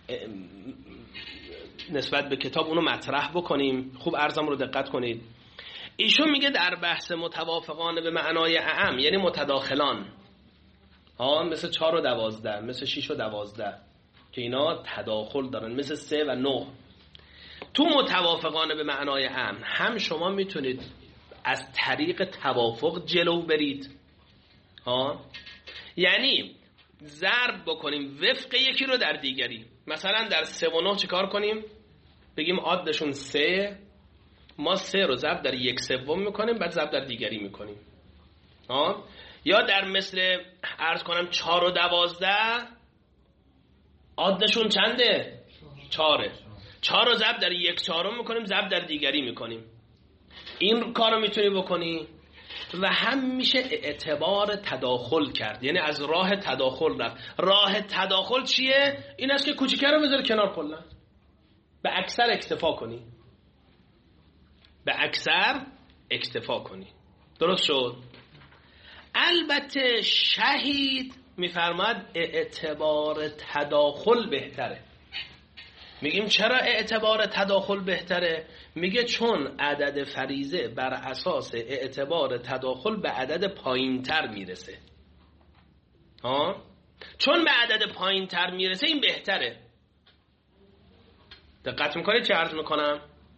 نسبت به کتاب اونو مطرح بکنیم. خوب عرضم رو دقت کنید. ایشون میگه در بحث متوافقان به معنای اعم یعنی متداخلان، ها، مثل چهار و دوازده، مثل شیش و دوازده که اینا تداخل دارن، مثل سه و نه. تو متوافقان به معنای اعم هم شما میتونید از طریق توافق جلو برید، ها، یعنی ضرب بکنیم وفق یکی رو در دیگری. مثلا در سه و نه چیکار کنیم؟ بگیم عادشون سه، ما سه رو ضرب در یک سوم میکنیم، بعد ضرب در دیگری میکنیم، ها. یا در مثل عرض کنم چهار و دوازده، عادشون چنده؟ چهاره، چهار رو ضرب در یک چهارم میکنیم، ضرب در دیگری میکنیم. این کارو میتونی بکنی. و هم میشه اعتبار تداخل کرد، یعنی از راه تداخل رفت. راه تداخل چیه؟ این است که کوچیکه رو بذاری کنار، کلا به اکثر اکتفا کنی، به اکثر اکتفا کنی. درست شد؟ البته شهید میفرماد اعتبار تداخل بهتره. میگیم چرا اعتبار تداخل بهتره؟ میگه چون عدد فریضه بر اساس اعتبار تداخل به عدد پایین تر میرسه، ها، چون به عدد پایین تر میرسه این بهتره. دقت میکنید چه عرض میکنم؟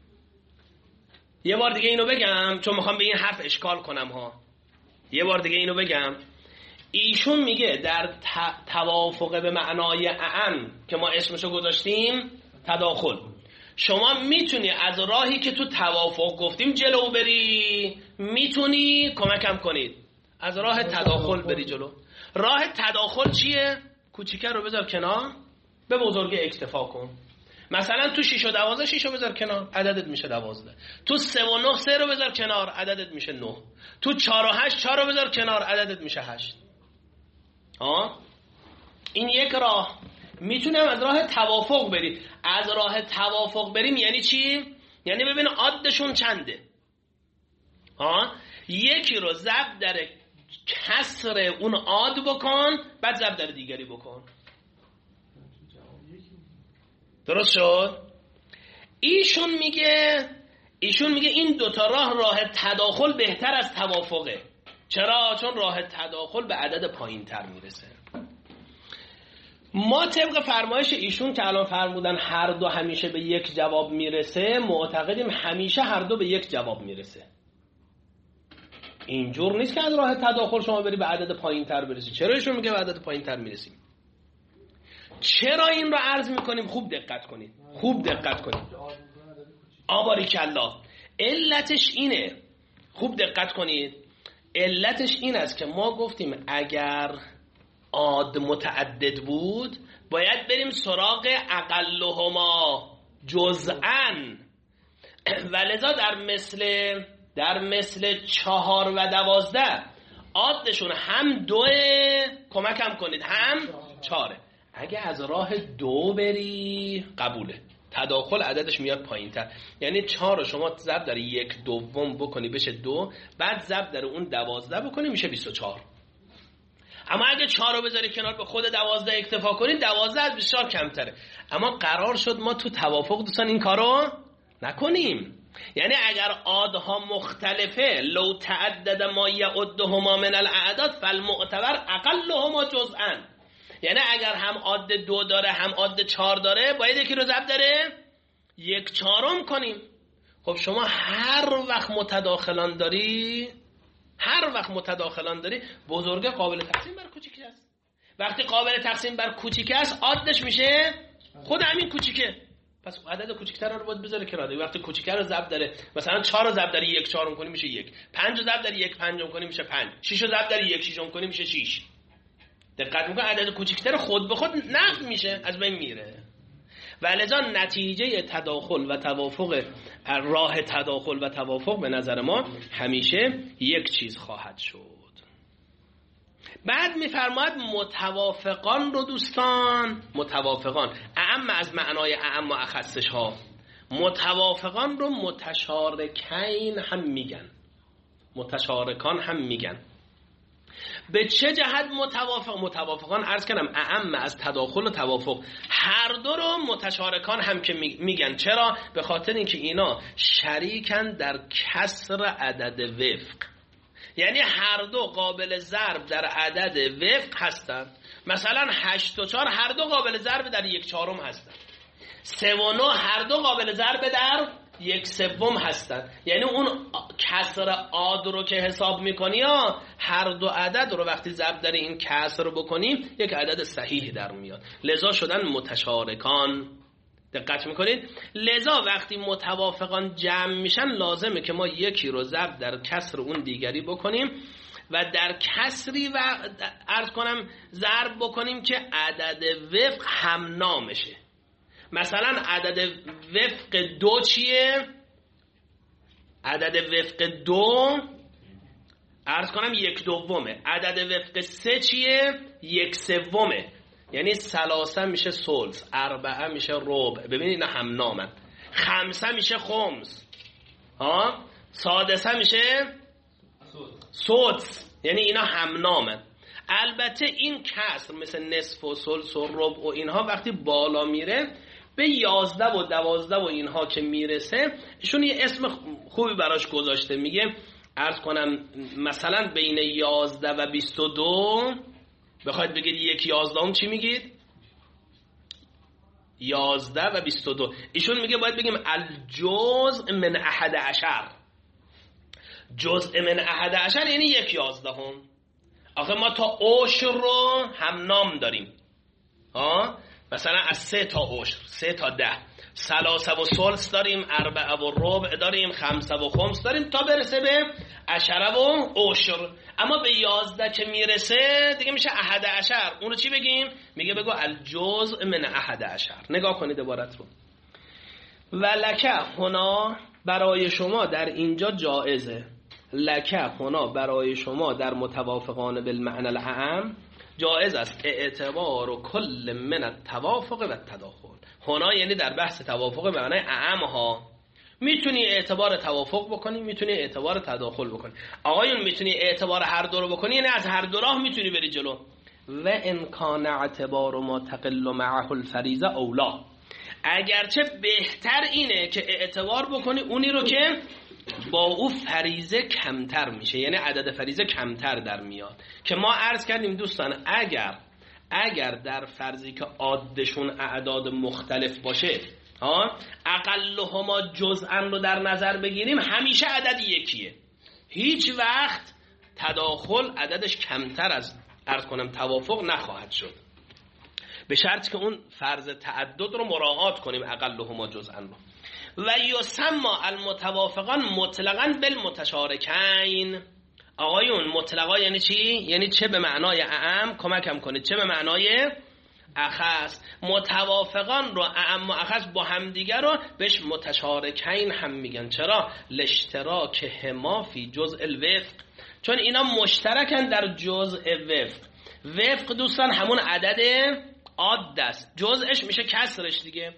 یه بار دیگه اینو بگم چون میخوام به این حرف اشکال کنم، ها. یه بار دیگه اینو بگم. ایشون میگه در توافق به معنای اعم که ما اسمشو گذاشتیم تداخل، شما میتونی از راهی که تو توافق گفتیم جلو بری، میتونی کمکم کنید از راه تداخل بری جلو. راه تداخل چیه؟ کوچیکه رو بذار کنار، به بزرگه اکتفا کن. مثلا تو شیش و دوازده، شیش رو بذار کنار، عددت میشه دوازده. تو سه و نه، سه رو بذار کنار، عددت میشه نه. تو چهار و هشت، چهار رو بذار کنار، عددت میشه هشت. آه؟ این یک راه. میتونم از راه توافق بریم. از راه توافق بریم یعنی چی؟ یعنی ببین عادشون چنده، آه؟ یکی رو ضرب در کسر اون عاد بکن، بعد ضرب در دیگری بکن. درست شد؟ ایشون میگه ایشون میگه این دوتا راه راه تداخل بهتر از توافقه. چرا؟ چون راه تداخل به عدد پایین تر میرسه. ما طبق فرمایش ایشون که الان فرمودن هر دو همیشه به یک جواب میرسه، معتقدیم همیشه هر دو به یک جواب میرسه. اینجور نیست که از راه تداخل شما بری به عدد پایین تر برسی. چرا ایشون میگه به عدد پایین تر میرسیم؟ چرا این رو عرض میکنیم؟ خوب دقت کنید، خوب دقت کنید. آباریکالله. علتش اینه، خوب دقت کنید. علتش این است که ما گفتیم اگر عاد متعدد بود باید بریم سراغ اقلهما جزءاً، ولذا در مثل در مثل چهار و دوازده عادشون هم دوه، کمکم کنید، هم چاره. اگه از راه دو بری قبوله، تداخل عددش میاد پایین تر. یعنی چهار رو شما ضرب در یک دوم بکنی بشه دو، بعد ضرب در اون دوازده بکنی میشه بیست و چهار. اما اگه چهار رو بذاری کنار به خود دوازده اکتفا کنی، دوازده از بیست و چهار کمتره. اما قرار شد ما تو توافق دوستان این کارو نکنیم. یعنی اگر عادها مختلفه، لو تعدد ما یعدهما من الاعداد فالمعتبر اقلهما جزءا. یعنی اگر هم عاد دو داره هم عاد چهار داره، باید یکی رو ضرب داره یک چهارم کنیم. خب شما هر وقت متداخلان داری، هر وقت متداخلان داری، بزرگه قابل تقسیم بر کوچیکه است. وقتی قابل تقسیم بر کوچیکه است، عادش میشه خود همین کوچیکه. پس عدد کوچیک‌تر رو باید بذاره کنار. وقتی کوچیکه رو ضرب داره، مثلا چهار رو ضرب در یک چهارم کنی میشه یک، پنج رو ضرب در یک پنجم کنی میشه پنج، شش رو ضرب در یک ششم کنی میشه شش. دقت میکنه عدد کوچکتر خود به خود نفی میشه، از بین میره. و لذا نتیجه تداخل و توافق، راه تداخل و توافق به نظر ما همیشه یک چیز خواهد شد. بعد میفرماید متوافقان رو دوستان، متوافقان اعم از معنای اعم و اخصش ها، متوافقان رو متشارکین هم میگن، متشارکان هم میگن. به چه جهت متوافق؟ متوافقان عرض کردم اعم از تداخل و توافق، هر دو رو متشارکان هم که میگن. چرا؟ به خاطر اینکه اینا شریکن در کسر عدد وفق، یعنی هر دو قابل ضرب در عدد وفق هستند. مثلا هشت و چهار هر دو قابل ضرب در یک چهارم هستند، سه و نه هر دو قابل ضرب در یک سوم هستند. یعنی اون کسر عاد رو که حساب میکنی ها، هر دو عدد رو وقتی ضرب در این کسر رو بکنیم یک عدد صحیح در میاد، لذا شدن متشارکان. دقت میکنید؟ لذا وقتی متوافقان جمع میشن لازمه که ما یکی رو ضرب در کسر اون دیگری بکنیم و در کسری و عرض کنم ضرب بکنیم که عدد وفق هم نامشه. مثلا عدد وفق دو چیه؟ عدد وفق دو عرض کنم یک دومه. عدد وفق سه چیه؟ یک سومه. یعنی سلاسه میشه ثلث، اربعه میشه ربع. ببینید اینا هم نامن. خمسه میشه خمس، ها، سادسه میشه سدس. یعنی اینا هم نامن. البته این کسر مثل نصف و ثلث و ربع و اینها وقتی بالا میره به یازده و دوازده و اینها که میرسه، ایشون یه اسم خوبی براش گذاشته، میگه عرض کنم مثلا بین یازده و بیست و دو بخواید بگید یک یازدهم چی میگید؟ یازده و بیست و دو. ایشون میگه باید بگیم الجزء من احد عشر. جزء من احد عشر یعنی یک یازدهم. آخه ما تا عشر رو هم نام داریم، ها، مثلا از سه تا عشر، سه تا ده، سلاسه و ثلث داریم، اربعه و ربع داریم، خمسه و خمس داریم تا برسه به عشره و عشر. اما به یازده که میرسه دیگه میشه احد عشر. اونو چی بگیم؟ میگه بگو الجزء من احد عشر. نگاه کنید عبارت رو. ولکه هنا برای شما در اینجا جائزه، لکه هنا برای شما در متوافقان بالمعنى الاعم جائز است اعتبار و کل من التوافق و التداخل. هنا یعنی در بحث توافق به معنای اعم ها، میتونی اعتبار توافق بکنی، میتونی اعتبار تداخل بکنی. آقایون میتونی اعتبار هر دو رو بکنی، یعنی از هر دو راه میتونی بری جلو. و ان کان اعتبار ما تقل معه الفریضه اولا، اگرچه بهتر اینه که اعتبار بکنی اونی رو که با او فریضه کمتر میشه، یعنی عدد فریضه کمتر در میاد. که ما عرض کردیم دوستان اگر اگر در فرضی که عادشون اعداد مختلف باشه، ها، اقلهما جزءا رو در نظر بگیریم، همیشه عدد یکیه، هیچ وقت تداخل عددش کمتر از عرض کنم توافق نخواهد شد، به شرط که اون فرض تعدد رو مراعات کنیم، اقلهما جزءا رو. و یسمى المتوافقان مطلقاً بالمتشارکین. آقایون مطلقا یعنی چی؟ یعنی چه به معنای اعم، کمکم کنید، چه به معنای اخص. متوافقان رو اعم و اخص با هم دیگر رو بهش متشارکین هم میگن. چرا؟ لاشتراک هما فی جزء الوفق، چون اینا مشترکن در جزء وفق. وفق دوستان همون عدد عاد است، جزءش میشه کسرش دیگه.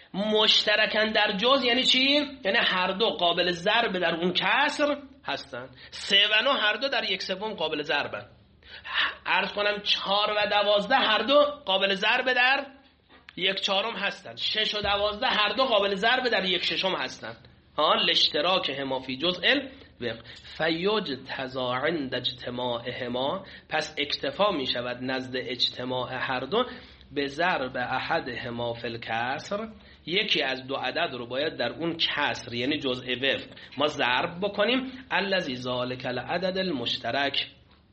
مشترکن در جز یعنی چی؟ یعنی هر دو قابل ضرب در اون کسر هستن. سه و نه هر دو در یک سوم قابل ضربن. عرض کنم چهار و دوازده هر دو قابل ضرب در یک چهارم هستن. شش و دوازده هر دو قابل ضرب در یک ششم هستن. ها، لاشتراک هما فی جزء الوفق فیوج تضاع عند اجتماعهما، پس اکتفا می شود نزد اجتماع هر دو به ضرب احدهما فی الکسر، یکی از دو عدد رو باید در اون کسر یعنی جزء وفق ما ضرب بکنیم. الذی ذالک العدد المشترک،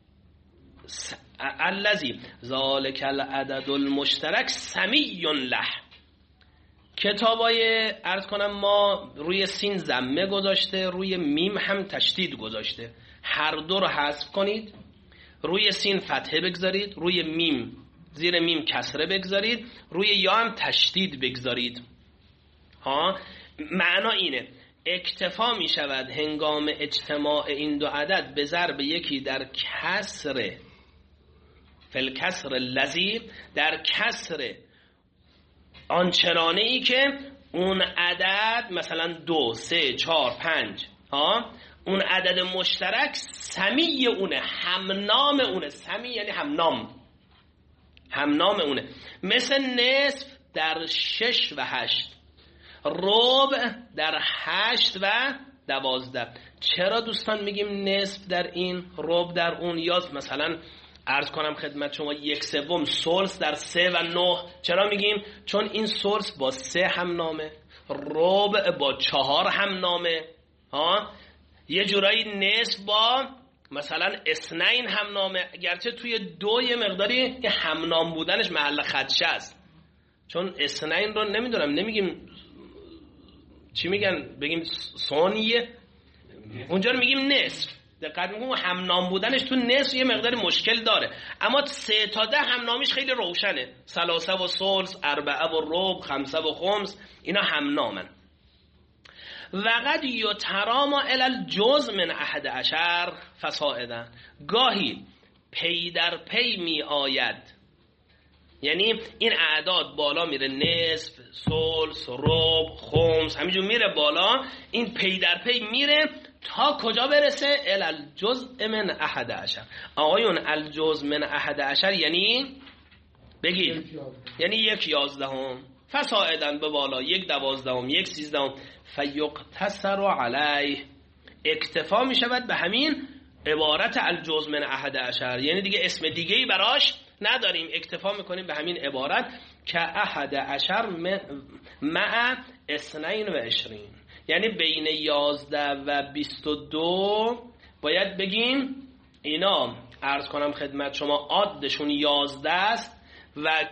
الذی ذالک العدد المشترک سمی له. کتابای عرض کنم ما روی سین ضمه گذاشته، روی میم هم تشدید گذاشته، هر دو رو حذف کنید روی سین فتحه بگذارید، روی میم زیر میم کسره بگذارید، روی یا هم تشدید بگذارید. ها معنا اینه اکتفا می شود هنگام اجتماع این دو عدد به ضرب یکی در کسر فالکسر الذی، در کسر آنچنانه ای که اون عدد مثلا دو سه چهار پنج ها اون عدد مشترک سمی اونه، همنام اونه. سمی یعنی همنام، همنام اونه. مثل نصف در شش و هشت، ربع در هشت و دوازده. چرا دوستان میگیم نصف در این، ربع در اون؟ یا مثلا عرض کنم خدمت شما یک سوم ثلث در سه و نه. چرا میگیم؟ چون این ثلث با سه هم نامه، ربع با چهار هم نامه، ها یه جورایی نصف با مثلا اثنین هم نامه، گرچه توی دو یه مقداری که همنام بودنش محل خدشه است. چون اثنین رو نمیدونم نمیگیم چی میگن، بگیم ثانیه، اونجا رو میگیم نصف. دقت میکنم همنام بودنش تو نصف یه مقدار مشکل داره، اما سه تا ده همنامیش خیلی روشنه. ثلاثه و ثلث، اربعه و ربع، خمسه و خمس، اینا همنامن. وقد یتراما الی الجزء من احد عشر فصاعدا، گاهی پی در پی می آید، یعنی این اعداد بالا میره، نصف، ثلث، ربع، خمس، همینجور میره بالا. این پی در پی میره تا کجا برسه؟ الی الجزء من احد عشر. آقایون الجزء من احد عشر یعنی بگید یعنی یک یازدهم، فصاعدا به بالا، یک دوازدهم، یک سیزدهم. فیقتصر علیه، اکتفا می شود به همین عبارت الجزء من احد عشر، یعنی دیگه اسم دیگه‌ای براش نداریم، اکتفا میکنیم به همین عبارت که احد عشر مع اثنین و عشرین، یعنی بین یازده و بیست و دو باید بگیم اینا عرض کنم خدمت شما عادشون یازده است و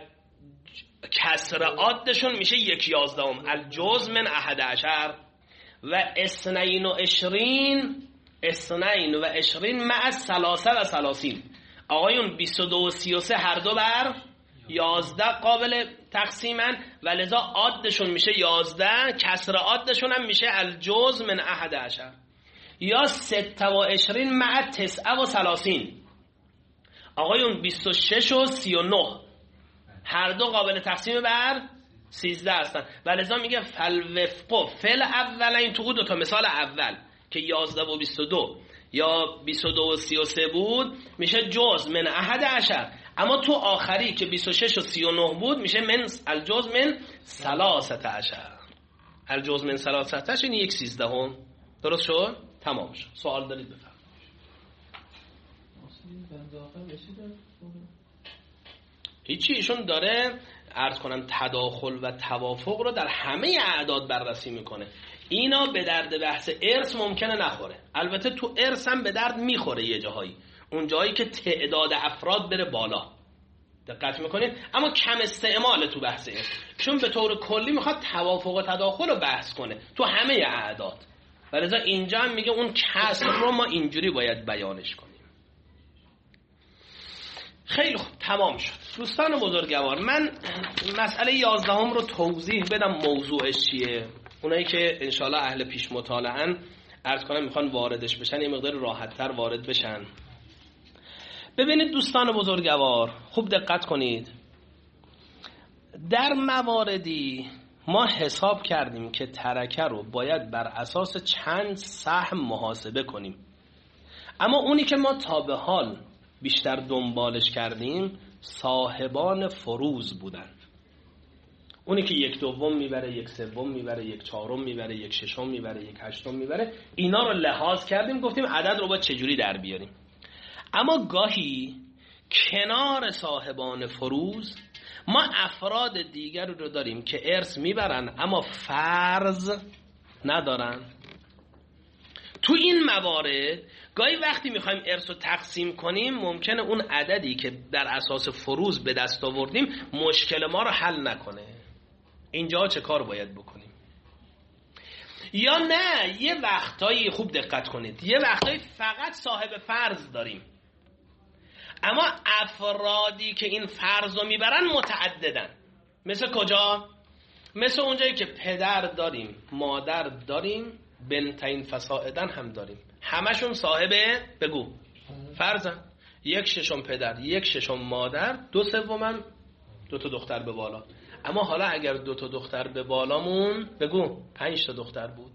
کسر عادشون میشه یک یازدهم، الجزء من احد عشر. و اثنین و عشرین، اثنین و عشرین مع ثلاثه و ثلاثین. آقایون بیست و دو و سی و سه هر دو بر یازده قابل تقسیمن و لذا عادشون میشه یازده، کسر عادشون هم میشه الجزء من احد عشر. یا سته و عشرین مع تسعه و ثلاثین. آقایون بیست و شش و سی و نه هر دو قابل تقسیم بر سیزده هستن و لذا میگه فالوفق فل اولین. تو دو تا مثال اول که یازده و بیست و دو یا بیست و دو و سی و سه بود میشه جزء من احد عشر، اما تو آخری که بیست و شش و سی و نه بود میشه من الجزء من ثلاثه عشر. الجزء من ثلاثه عشر این یک سیزدهم. درست شد؟ تمام شد. سوال دارید بفرمایید. هیچی، ایشون داره عرض کنم تداخل و توافق رو در همه اعداد بررسی میکنه. اینا به درد بحث ارث ممکنه نخوره، البته تو ارث هم به درد میخوره یه جاهایی، اون جایی که تعداد افراد بره بالا. دقت میکنید؟ اما کم استعمال تو بحث ارث، چون به طور کلی میخواد توافق و تداخل رو بحث کنه تو همه اعداد، ولذا اینجا هم میگه اون کسر رو ما اینجوری باید بیانش کنیم. خیلی خوب، تمام شد. دوستان بزرگوار، من مسئله یازدهم رو توضیح بدم موضوعش چیه. اونایی که انشالله اهل پیش مطالعه‌ان عرض کنم میخوان واردش بشن، یه مقدار راحت تر وارد بشن. ببینید دوستان بزرگوار، خوب دقت کنید. در مواردی ما حساب کردیم که ترکه رو باید بر اساس چند سهم محاسبه کنیم، اما اونی که ما تا به حال بیشتر دنبالش کردیم صاحبان فروض بودن. اونی که یک دوم میبره، یک سوم میبره، یک چهارم میبره، یک ششم میبره، یک هشتم میبره، اینا رو لحاظ کردیم، گفتیم عدد رو باید چجوری در بیاریم. اما گاهی کنار صاحبان فروض ما افراد دیگر رو داریم که ارث میبرن اما فرض ندارن. تو این موارد گاهی وقتی میخوایم ارث رو تقسیم کنیم ممکنه اون عددی که در اساس فروض به دست آوردیم مشکل ما رو حل نکنه. اینجا چه کار باید بکنیم؟ یا نه، یه وقتایی خوب دقت کنید، یه وقتایی فقط صاحب فرض داریم اما افرادی که این فرض رو میبرن متعددن. مثل کجا؟ مثل اونجایی که پدر داریم، مادر داریم، بنتین فسائدن هم داریم، همشون صاحب بگو فرزن، یک ششم پدر، یک ششم مادر، دو سومم دو تا دختر به بالا. اما حالا اگر دو تا دختر به بالامون بگو پنج تا دختر بود،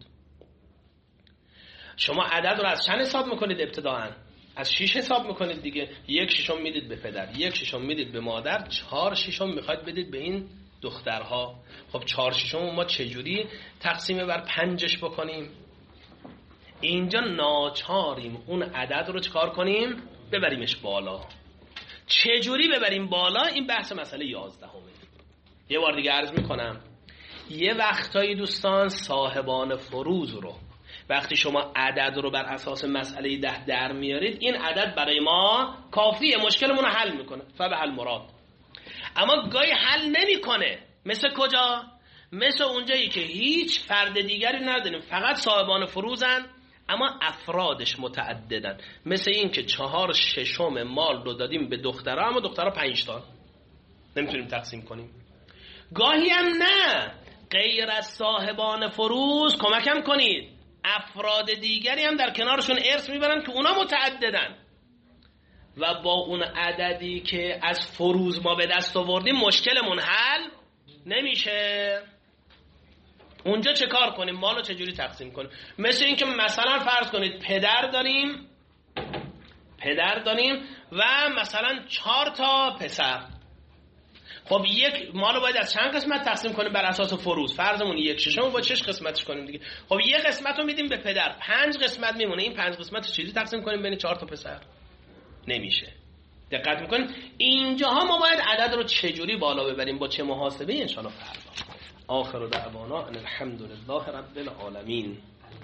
شما عدد رو از چند حساب میکنید؟ ابتداعا از شیش حساب میکنید دیگه. یک ششم میدید به پدر، یک ششم میدید به مادر، چهار ششم میخواید بدید به این دخترها. خب چهار ششم ما چجوری تقسیم بر پنجش بکنیم؟ اینجا ناچاریم اون عدد رو چکار کنیم؟ ببریمش بالا. چجوری ببریم بالا؟ این بحث مسئله یازدهمه. یه بار دیگه عرض میکنم، یه وقتایی دوستان صاحبان فروض رو وقتی شما عدد رو بر اساس مسئله ده در میارید، این عدد برای ما کافیه، مشکلمون رو حل میکنه، فبحل مراد. اما گاهی حل نمیکنه. مثل کجا؟ مثل اونجایی که هیچ فرد دیگری نداریم، فقط صاحبان فروضن اما افرادش متعددن. مثل این که چهار ششم مال رو دادیم به دخترها، اما دخترها پنج تا نمیتونیم تقسیم کنیم. گاهی هم نه، غیر از صاحبان فروض کمکم کنید، افراد دیگری هم در کنارشون ارث میبرن که اونا متعددن و با اون عددی که از فروض ما به دست آوردیم مشکلمون حل نمیشه. اونجا چه کار کنیم؟ مالو چجوری تقسیم کنیم؟ مثل این که مثلا فرض کنید پدر داریم پدر داریم و مثلا چهار تا پسر. خب یک مالو باید از چند قسمت تقسیم کنیم بر اساس فروض؟ فرضمون یک ششم، با چش قسمتش کنیم دیگه. خب یک قسمت رو میدیم به پدر، پنج قسمت میمونه. این پنج قسمت رو چیزی تقسیم کنیم بین چهار تا پسر؟ نمیشه. دقت میکنیم اینجاها ما باید عدد رو چجوری بالا ببریم، با چه محاسبه؟ انشاءالله فردا. آخر دعوانا ان الحمد لله رب العالمین.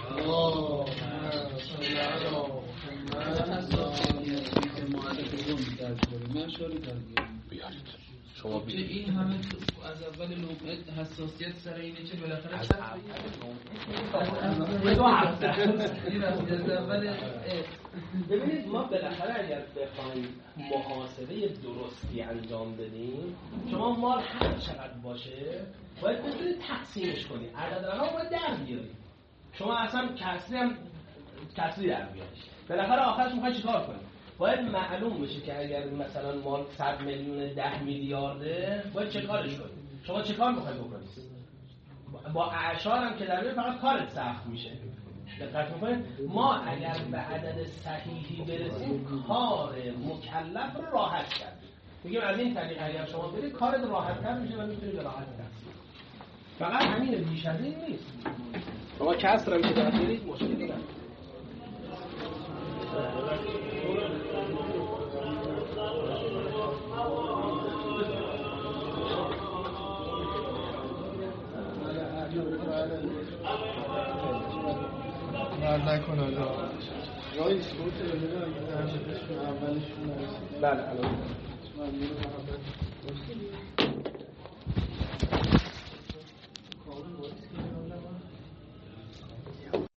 بیارید شما بیارید. این همه از اول لومه حساسیت سر اینه که بالاخره از اول ببینید ما بالاخره اگر بخوایم محاسبه درستی انجام بدیم، شما مال هر چقدر باشه باید بتونید تقسیمش کنید، عدد رقم باید در بیارید. شما اصلا کسری هم کسری در بیارید، بالاخره آخرش میخواید چیکار کنید؟ باید معلوم بشه که اگر مثلا مال صد میلیون ده میلیارده باید چه کارش کنید. شما چه کار میخواید بکنید؟ با اعشار هم که در بیارید فقط کارت سخت میشه. دقت میکنید ما اگر به عدد صحیحی برسیم کار مکلف رو راحت کردیم. میگیم از این طریق اگر شما برید کارت راحت تر میشه و میتونید به راحت تقسیم. فقط همین، بیش از این نیست. شما کسر هم که در بیارید مشکلی نداره. مرد نکنه رای سکوت رو بده اگه درمتشون اولشون نرسید. بله الان